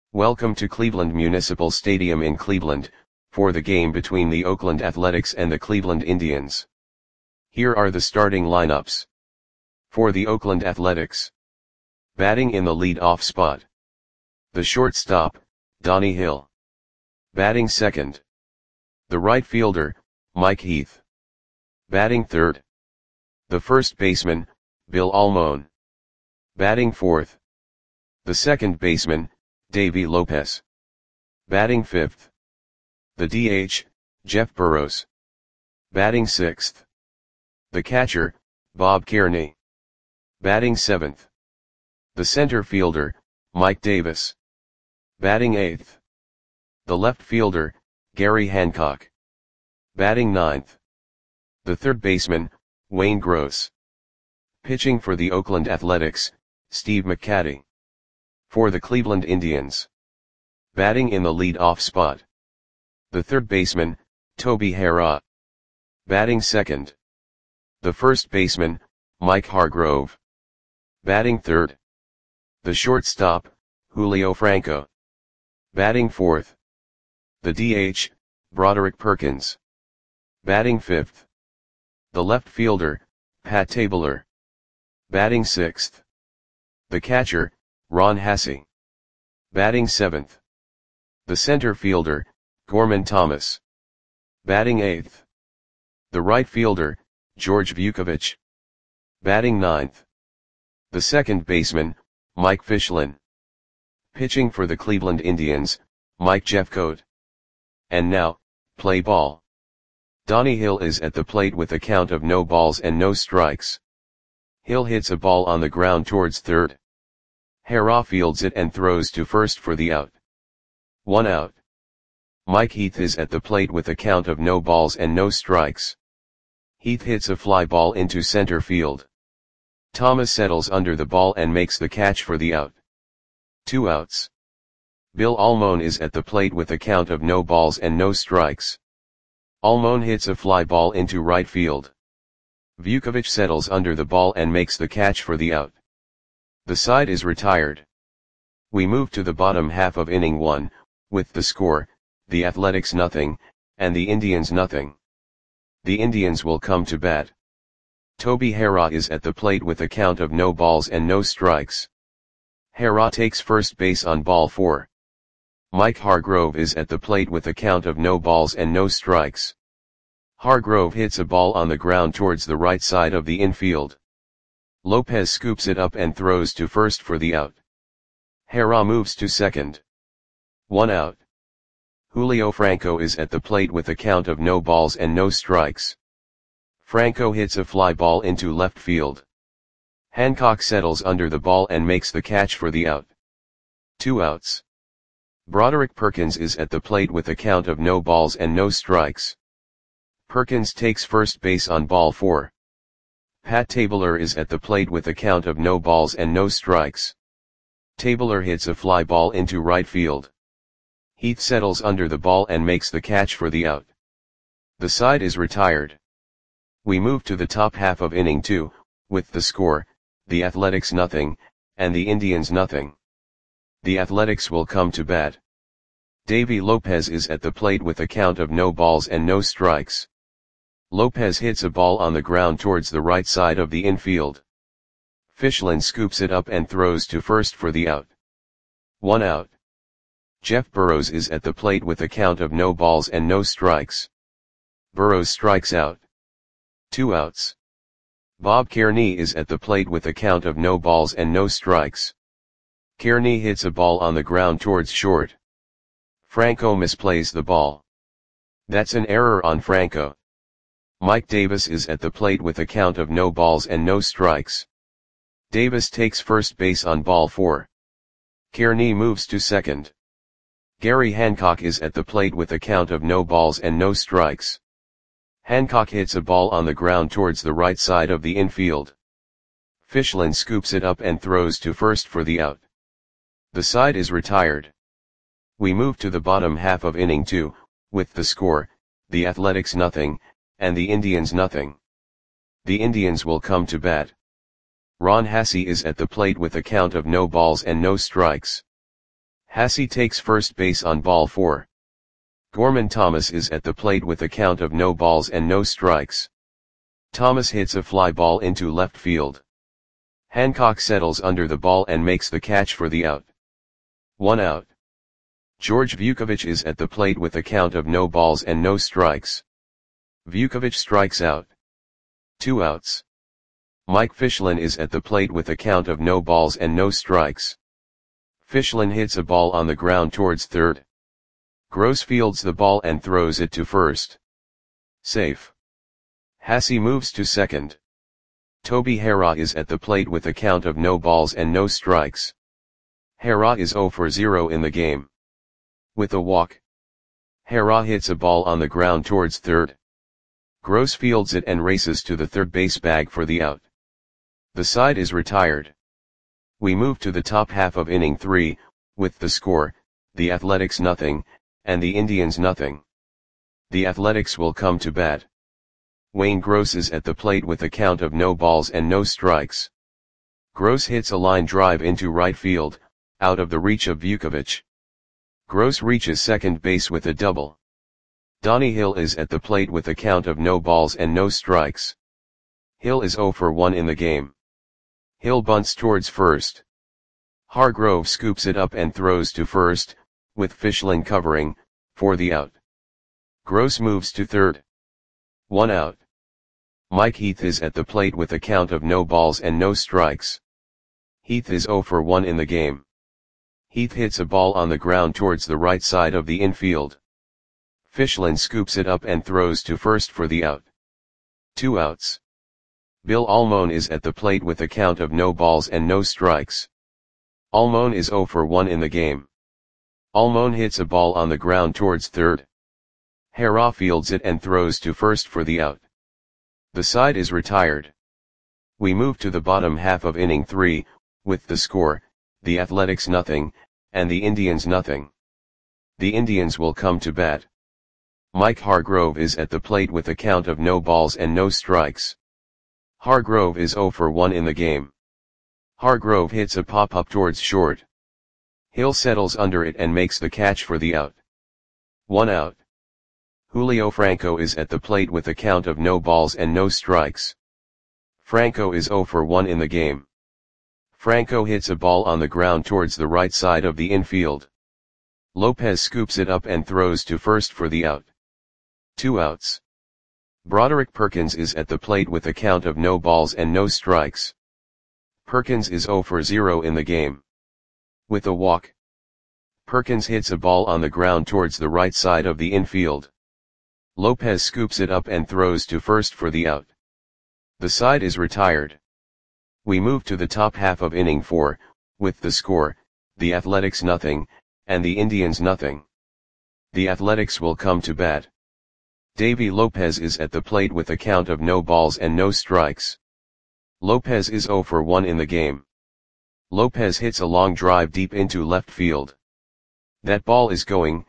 Welcome to Cleveland Municipal Stadium in Cleveland, for the game between the Oakland Athletics and the Cleveland Indians. Here are the starting lineups. For the Oakland Athletics. Batting in the lead-off spot. The shortstop, Donnie Hill. Batting second. The right fielder, Mike Heath. Batting third. The first baseman, Bill Almon. Batting fourth. The second baseman, Davey Lopez. Batting fifth. The DH, Jeff Burroughs. Batting sixth. The catcher, Bob Kearney. Batting seventh. The center fielder, Mike Davis. Batting eighth. The left fielder, Gary Hancock. Batting ninth. The third baseman, Wayne Gross. Pitching for the Oakland Athletics, Steve McCatty. For the Cleveland Indians. Batting in the lead-off spot. The third baseman, Toby Harrah. Batting second. The first baseman, Mike Hargrove. Batting third. The shortstop, Julio Franco. Batting fourth. The DH, Broderick Perkins. Batting fifth. The left fielder, Pat Tabler. Batting sixth. The catcher, Ron Hassey. Batting seventh. The center fielder, Gorman Thomas. Batting eighth. The right fielder, George Vukovich. Batting ninth. The second baseman, Mike Fischlin. Pitching for the Cleveland Indians, Mike Jeffcoat. And now, play ball. Donnie Hill is at the plate with a count of no balls and no strikes. Hill hits a ball on the ground towards third. Harrah fields it and throws to first for the out. 1 out. Mike Heath is at the plate with a count of no balls and no strikes. Heath hits a fly ball into center field. Thomas settles under the ball and makes the catch for the out. 2 outs. Bill Almon is at the plate with a count of no balls and no strikes. Almon hits a fly ball into right field. Vukovich settles under the ball and makes the catch for the out. The side is retired. We move to the bottom half of inning 1, with the score, the Athletics nothing, and the Indians nothing. The Indians will come to bat. Toby Harrah is at the plate with a count of no balls and no strikes. Harrah takes first base on ball 4. Mike Hargrove is at the plate with a count of no balls and no strikes. Hargrove hits a ball on the ground towards the right side of the infield. Lopez scoops it up and throws to first for the out. Harrah moves to second. 1 out. Julio Franco is at the plate with a count of no balls and no strikes. Franco hits a fly ball into left field. Hancock settles under the ball and makes the catch for the out. 2 outs. Broderick Perkins is at the plate with a count of no balls and no strikes. Perkins takes first base on ball 4. Pat Tabler is at the plate with a count of no balls and no strikes. Tabler hits a fly ball into right field. Heath settles under the ball and makes the catch for the out. The side is retired. We move to the top half of inning 2, with the score, the Athletics nothing, and the Indians nothing. The Athletics will come to bat. Davey Lopez is at the plate with a count of no balls and no strikes. Lopez hits a ball on the ground towards the right side of the infield. Fischlin scoops it up and throws to first for the out. 1 out. Jeff Burroughs is at the plate with a count of no balls and no strikes. Burroughs strikes out. 2 outs. Bob Kearney is at the plate with a count of no balls and no strikes. Kearney hits a ball on the ground towards short. Franco misplays the ball. That's an error on Franco. Mike Davis is at the plate with a count of no balls and no strikes. Davis takes first base on ball 4. Kearney moves to second. Gary Hancock is at the plate with a count of no balls and no strikes. Hancock hits a ball on the ground towards the right side of the infield. Fischlin scoops it up and throws to first for the out. The side is retired. We move to the bottom half of inning 2, with the score, the Athletics nothing, and the Indians nothing. The Indians will come to bat. Ron Hassey is at the plate with a count of no balls and no strikes. Hasse takes first base on ball 4. Gorman Thomas is at the plate with a count of no balls and no strikes. Thomas hits a fly ball into left field. Hancock settles under the ball and makes the catch for the out. 1 out. George Vukovic is at the plate with a count of no balls and no strikes. Vukovic strikes out. 2 outs. Mike Fischlin is at the plate with a count of no balls and no strikes. Fischlin hits a ball on the ground towards third. Gross fields the ball and throws it to first. Safe. Hasse moves to second. Toby Harrah is at the plate with a count of no balls and no strikes. Harrah is 0 for 0 in the game. With a walk. Harrah hits a ball on the ground towards third. Gross fields it and races to the third base bag for the out. The side is retired. We move to the top half of inning 3, with the score, the Athletics nothing, and the Indians nothing. The Athletics will come to bat. Wayne Gross is at the plate with a count of no balls and no strikes. Gross hits a line drive into right field, out of the reach of Vukovic. Gross reaches second base with a double. Donnie Hill is at the plate with a count of no balls and no strikes. Hill is 0 for 1 in the game. Hill bunts towards first. Hargrove scoops it up and throws to first, with Fischlin covering, for the out. Gross moves to third. 1 out. Mike Heath is at the plate with a count of no balls and no strikes. Heath is 0 for 1 in the game. Heath hits a ball on the ground towards the right side of the infield. Fischlin scoops it up and throws to first for the out. 2 outs. Bill Almon is at the plate with a count of no balls and no strikes. Almon is 0 for 1 in the game. Almon hits a ball on the ground towards third. Harrah fields it and throws to first for the out. The side is retired. We move to the bottom half of inning 3, with the score, the Athletics nothing, and the Indians nothing. The Indians will come to bat. Mike Hargrove is at the plate with a count of no balls and no strikes. Hargrove is 0 for 1 in the game. Hargrove hits a pop-up towards short. Hill settles under it and makes the catch for the out. 1 out. Julio Franco is at the plate with a count of no balls and no strikes. Franco is 0 for 1 in the game. Franco hits a ball on the ground towards the right side of the infield. Lopez scoops it up and throws to first for the out. 2 outs. Broderick Perkins is at the plate with a count of no balls and no strikes. Perkins is 0 for 0 in the game. With a walk. Perkins hits a ball on the ground towards the right side of the infield. Lopez scoops it up and throws to first for the out. The side is retired. We move to the top half of inning 4, with the score, the Athletics nothing, and the Indians nothing. The Athletics will come to bat. Davy Lopez is at the plate with a count of no balls and no strikes. Lopez is 0 for 1 in the game. Lopez hits a long drive deep into left field. That ball is gone.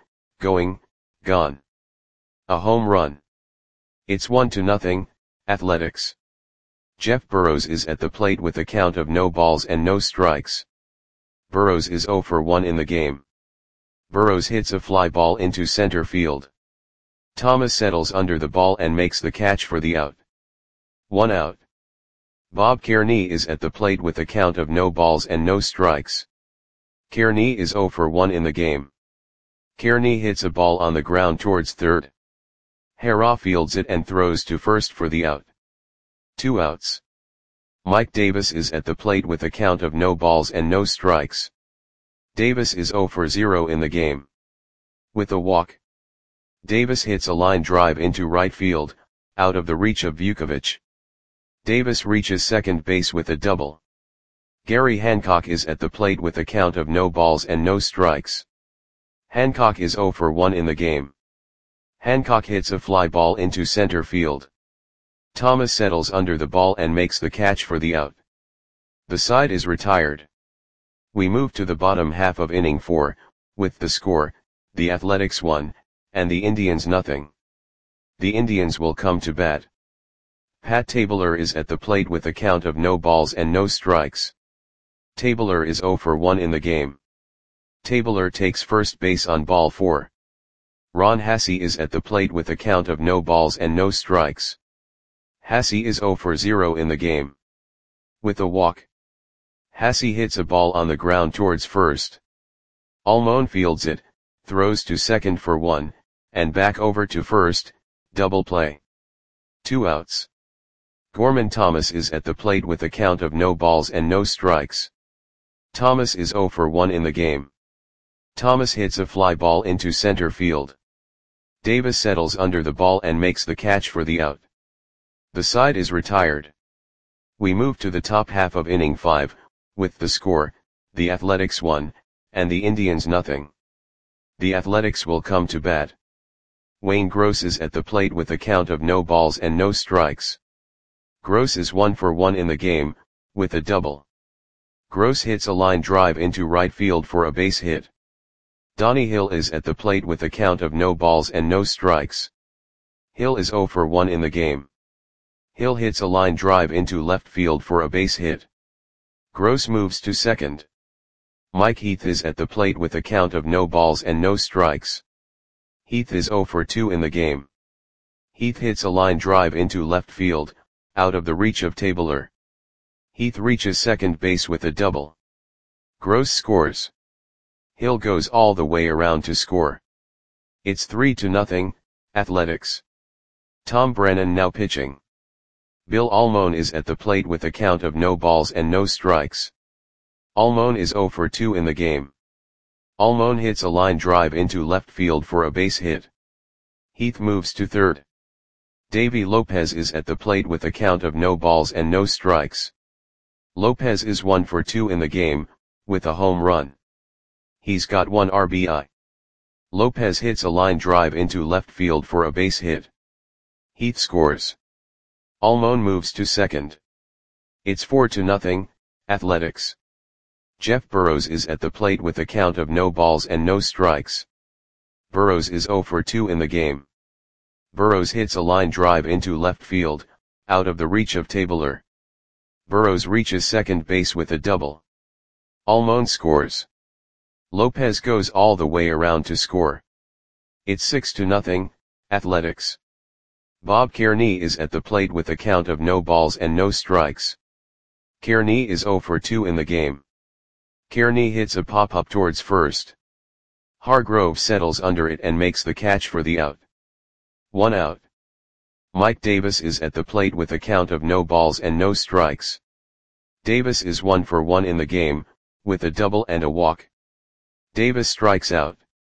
A home run. It's 1-0, Athletics. Jeff Burrows is at the plate with a count of no balls and no strikes. Burrows is 0 for 1 in the game. Burrows hits a fly ball into center field. Thomas settles under the ball and makes the catch for the out. 1 out. Bob Kearney is at the plate with a count of no balls and no strikes. Kearney is 0 for 1 in the game. Kearney hits a ball on the ground towards third. Harrah fields it and throws to first for the out. 2 outs. Mike Davis is at the plate with a count of no balls and no strikes. Davis is 0 for 0 in the game. With a walk. Davis hits a line drive into right field, out of the reach of Vukovic. Davis reaches second base with a double. Gary Hancock is at the plate with a count of no balls and no strikes. Hancock is 0 for 1 in the game. Hancock hits a fly ball into center field. Thomas settles under the ball and makes the catch for the out. The side is retired. We move to the bottom half of inning 4, with the score, the Athletics 1, and the Indians nothing. The Indians will come to bat. Pat Tabler is at the plate with a count of no balls and no strikes. Tabler is 0 for 1 in the game. Tabler takes first base on ball 4. Ron Hassey is at the plate with a count of no balls and no strikes. Hassey is 0 for 0 in the game. With a walk, Hassey hits a ball on the ground towards first. Almon fields it, throws to second for 1, and back over to first, double play. 2 outs. Gorman Thomas is at the plate with a count of no balls and no strikes. Thomas is 0 for 1 in the game. Thomas hits a fly ball into center field. Davis settles under the ball and makes the catch for the out. The side is retired. We move to the top half of inning 5, with the score, the Athletics 1, and the Indians nothing. The Athletics will come to bat. Wayne Gross is at the plate with a count of no balls and no strikes. Gross is 1 for 1 in the game, with a double. Gross hits a line drive into right field for a base hit. Donnie Hill is at the plate with a count of no balls and no strikes. Hill is 0 for 1 in the game. Hill hits a line drive into left field for a base hit. Gross moves to second. Mike Heath is at the plate with a count of no balls and no strikes. Heath is 0 for 2 in the game. Heath hits a line drive into left field, out of the reach of Tabler. Heath reaches second base with a double. Gross scores. Hill goes all the way around to score. It's 3-0, Athletics. Tom Brennan now pitching. Bill Almon is at the plate with a count of no balls and no strikes. Almon is 0 for 2 in the game. Almon hits a line drive into left field for a base hit. Heath moves to third. Davy Lopez is at the plate with a count of no balls and no strikes. Lopez is 1 for 2 in the game, with a home run. He's got 1 RBI. Lopez hits a line drive into left field for a base hit. Heath scores. Almon moves to second. It's 4-0, Athletics. Jeff Burrows is at the plate with a count of no balls and no strikes. Burrows is 0 for 2 in the game. Burrows hits a line drive into left field, out of the reach of Tabler. Burrows reaches second base with a double. Almon scores. Lopez goes all the way around to score. It's 6-0, Athletics. Bob Kearney is at the plate with a count of no balls and no strikes. Kearney is 0 for 2 in the game. Kearney hits a pop-up towards first. Hargrove settles under it and makes the catch for the out. 1 out. Mike Davis is at the plate with a count of no balls and no strikes. Davis is 1 for 1 in the game, with a double and a walk. Davis strikes out.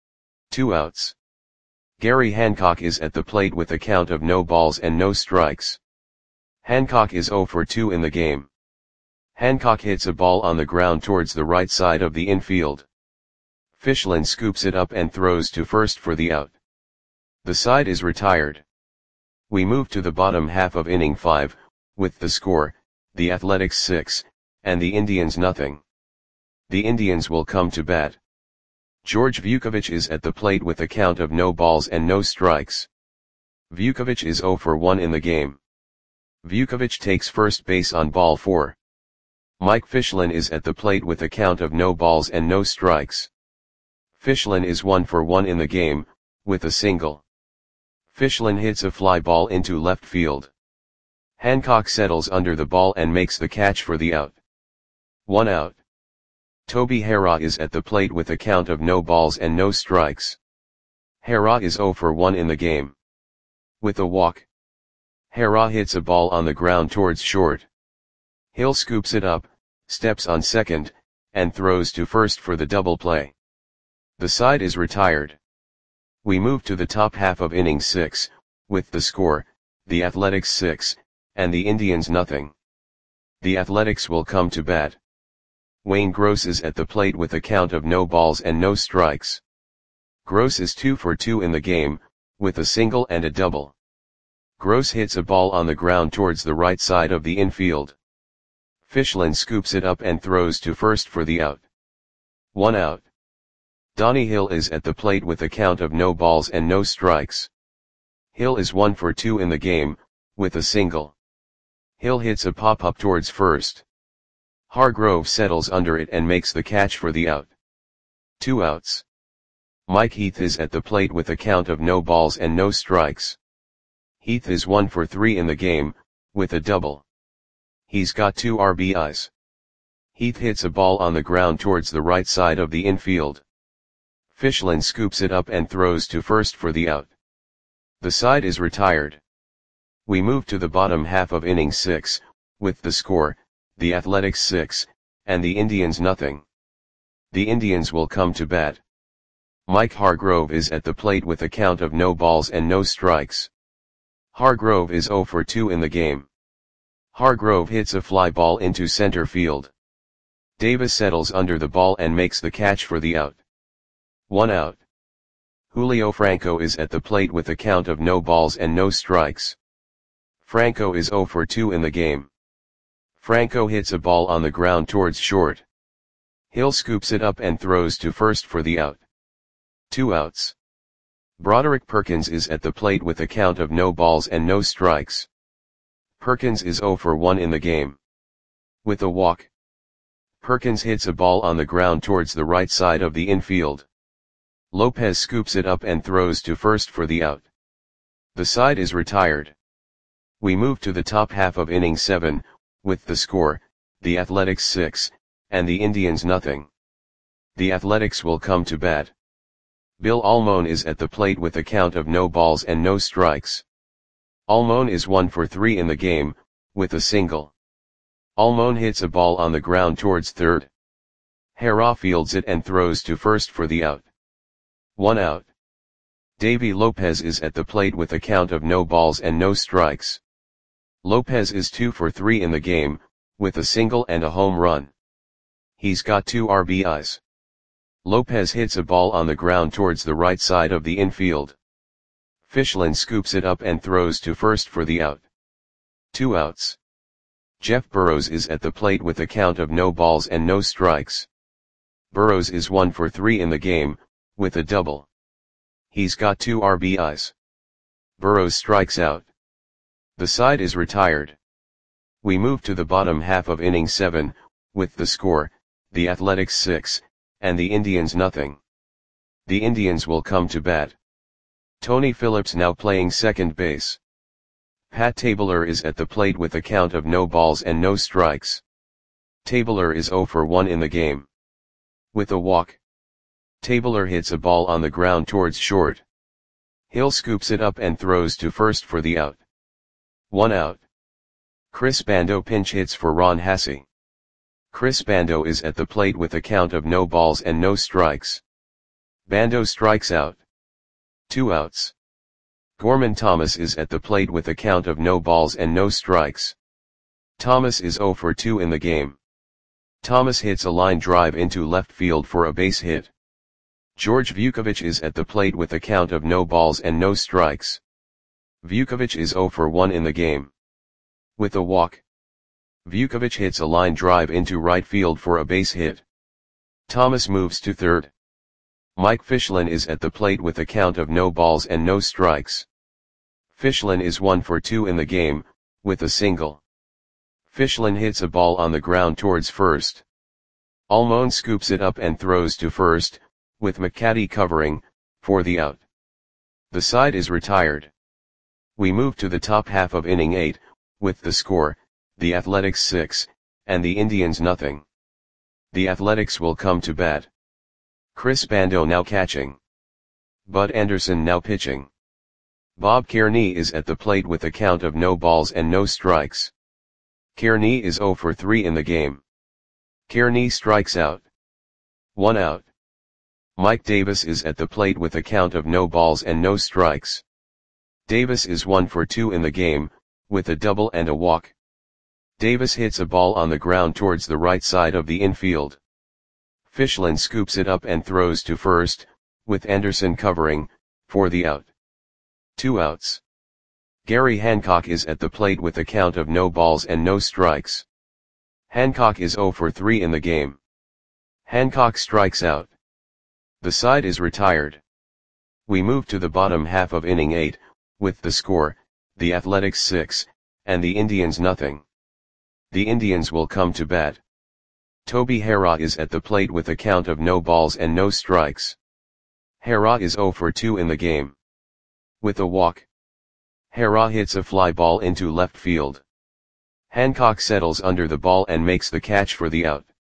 2 outs. Gary Hancock is at the plate with a count of no balls and no strikes. Hancock is 0 for 2 in the game. Hancock hits a ball on the ground towards the right side of the infield. Fischlin scoops it up and throws to first for the out. The side is retired. We move to the bottom half of inning 5, with the score, the Athletics 6, and the Indians nothing. The Indians will come to bat. George Vukovic is at the plate with a count of no balls and no strikes. Vukovic is 0 for 1 in the game. Vukovic takes first base on ball 4. Mike Fischlin is at the plate with a count of no balls and no strikes. Fischlin is 1 for 1 in the game, with a single. Fischlin hits a fly ball into left field. Hancock settles under the ball and makes the catch for the out. 1 out. Toby Harrah is at the plate with a count of no balls and no strikes. Harrah is 0 for 1 in the game. With a walk, Harrah hits a ball on the ground towards short. Hill scoops it up, steps on second, and throws to first for the double play. The side is retired. We move to the top half of inning 6, with the score, the Athletics 6, and the Indians nothing. The Athletics will come to bat. Wayne Gross is at the plate with a count of no balls and no strikes. Gross is 2 for 2 in the game, with a single and a double. Gross hits a ball on the ground towards the right side of the infield. Fischlin scoops it up and throws to first for the out. 1 out. Donnie Hill is at the plate with a count of no balls and no strikes. Hill is 1 for 2 in the game, with a single. Hill hits a pop-up towards first. Hargrove settles under it and makes the catch for the out. 2 outs. Mike Heath is at the plate with a count of no balls and no strikes. Heath is 1 for 3 in the game, with a double. He's got 2 RBIs. Heath hits a ball on the ground towards the right side of the infield. Fischlin scoops it up and throws to first for the out. The side is retired. We move to the bottom half of inning 6, with the score, the Athletics 6, and the Indians nothing. The Indians will come to bat. Mike Hargrove is at the plate with a count of no balls and no strikes. Hargrove is 0 for 2 in the game. Hargrove hits a fly ball into center field. Davis settles under the ball and makes the catch for the out. 1 out. Julio Franco is at the plate with a count of no balls and no strikes. Franco is 0 for 2 in the game. Franco hits a ball on the ground towards short. Hill scoops it up and throws to first for the out. 2 outs. Broderick Perkins is at the plate with a count of no balls and no strikes. Perkins is 0 for 1 in the game. With a walk. Perkins hits a ball on the ground towards the right side of the infield. Lopez scoops it up and throws to first for the out. The side is retired. We move to the top half of inning 7, with the score, the Athletics 6, and the Indians nothing. The Athletics will come to bat. Bill Almon is at the plate with a count of no balls and no strikes. Almon is 1 for 3 in the game, with a single. Almon hits a ball on the ground towards third. Hara fields it and throws to first for the out. 1 out. Davy Lopez is at the plate with a count of no balls and no strikes. Lopez is 2 for 3 in the game, with a single and a home run. He's got 2 RBIs. Lopez hits a ball on the ground towards the right side of the infield. Fischlin scoops it up and throws to first for the out. 2 outs. Jeff Burrows is at the plate with a count of no balls and no strikes. Burrows is 1 for 3 in the game, with a double. He's got 2 RBIs. Burrows strikes out. The side is retired. We move to the bottom half of inning 7, with the score, the Athletics 6, and the Indians nothing. The Indians will come to bat. Tony Phillips now playing second base. Pat Tabler is at the plate with a count of no balls and no strikes. Tabler is 0 for 1 in the game. With a walk. Tabler hits a ball on the ground towards short. Hill scoops it up and throws to first for the out. 1 out. Chris Bando pinch hits for Ron Hassey. Chris Bando is at the plate with a count of no balls and no strikes. Bando strikes out. 2 outs. Gorman Thomas is at the plate with a count of no balls and no strikes. Thomas is 0 for 2 in the game. Thomas hits a line drive into left field for a base hit. George Vukovic is at the plate with a count of no balls and no strikes. Vukovic is 0 for 1 in the game. With a walk. Vukovic hits a line drive into right field for a base hit. Thomas moves to third. Mike Fischlin is at the plate with a count of no balls and no strikes. Fischlin is 1 for 2 in the game, with a single. Fischlin hits a ball on the ground towards first. Almon scoops it up and throws to first, with McCaddy covering, for the out. The side is retired. We move to the top half of inning 8, with the score, the Athletics 6, and the Indians nothing. The Athletics will come to bat. Chris Bando now catching. Bud Anderson now pitching. Bob Kearney is at the plate with a count of no balls and no strikes. Kearney is 0 for 3 in the game. Kearney strikes out. 1 out. Mike Davis is at the plate with a count of no balls and no strikes. Davis is 1 for 2 in the game, with a double and a walk. Davis hits a ball on the ground towards the right side of the infield. Fischlin scoops it up and throws to first, with Anderson covering, for the out. 2 outs. Gary Hancock is at the plate with a count of no balls and no strikes. Hancock is 0 for 3 in the game. Hancock strikes out. The side is retired. We move to the bottom half of inning 8, with the score, the Athletics 6, and the Indians nothing. The Indians will come to bat. Toby Harrah is at the plate with a count of no balls and no strikes. Harrah is 0 for 2 in the game. With a walk, Harrah hits a fly ball into left field. Hancock settles under the ball and makes the catch for the out.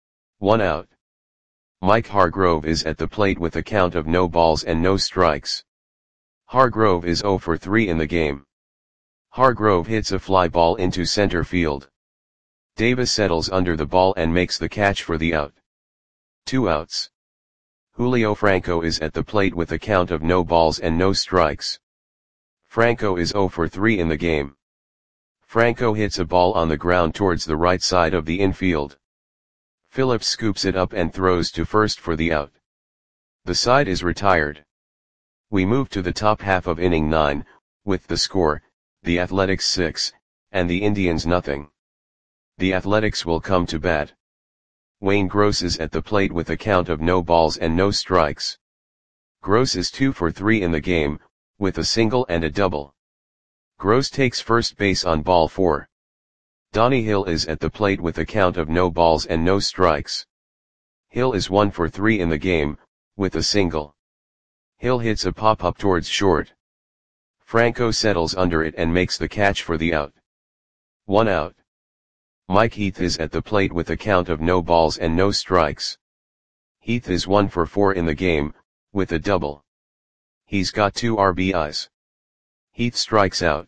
1 out. Mike Hargrove is at the plate with a count of no balls and no strikes. Hargrove is 0 for 3 in the game. Hargrove hits a fly ball into center field. Davis settles under the ball and makes the catch for the out. 2 outs. Julio Franco is at the plate with a count of no balls and no strikes. Franco is 0 for 3 in the game. Franco hits a ball on the ground towards the right side of the infield. Phillips scoops it up and throws to first for the out. The side is retired. We move to the top half of inning 9, with the score, the Athletics 6, and the Indians nothing. The Athletics will come to bat. Wayne Gross is at the plate with a count of no balls and no strikes. Gross is 2 for 3 in the game, with a single and a double. Gross takes first base on ball 4. Donnie Hill is at the plate with a count of no balls and no strikes. Hill is 1 for 3 in the game, with a single. Hill hits a pop-up towards short. Franco settles under it and makes the catch for the out. 1 out. Mike Heath is at the plate with a count of no balls and no strikes. Heath is 1 for 4 in the game, with a double. He's got 2 RBIs. Heath strikes out.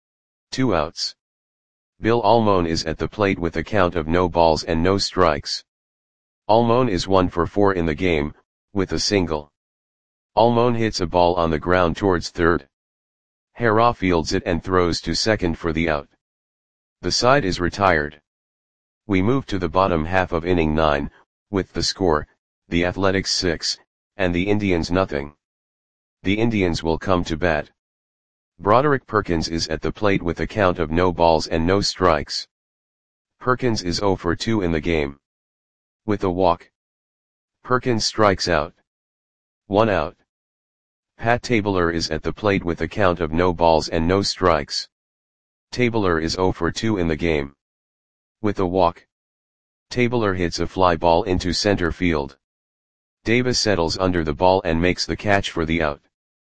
2 outs. Bill Almon is at the plate with a count of no balls and no strikes. Almon is 1 for 4 in the game, with a single. Almon hits a ball on the ground towards third. Harrah fields it and throws to second for the out. The side is retired. We move to the bottom half of inning 9, with the score, the Athletics 6, and the Indians nothing. The Indians will come to bat. Broderick Perkins is at the plate with a count of no balls and no strikes. Perkins is 0 for 2 in the game. With a walk, Perkins strikes out. 1 out. Pat Tabler is at the plate with a count of no balls and no strikes. Tabler is 0 for 2 in the game. With a walk, Tabler hits a fly ball into center field. Davis settles under the ball and makes the catch for the out.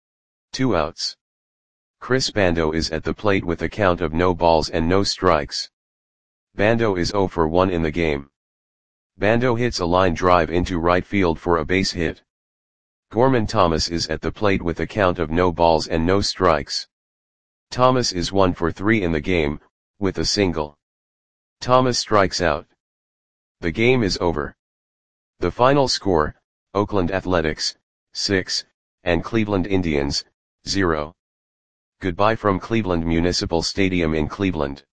2 outs. Chris Bando is at the plate with a count of no balls and no strikes. Bando is 0 for 1 in the game. Bando hits a line drive into right field for a base hit. Gorman Thomas is at the plate with a count of no balls and no strikes. Thomas is 1 for 3 in the game, with a single. Thomas strikes out. The game is over. The final score, Oakland Athletics, 6, and Cleveland Indians, 0. Goodbye from Cleveland Municipal Stadium in Cleveland.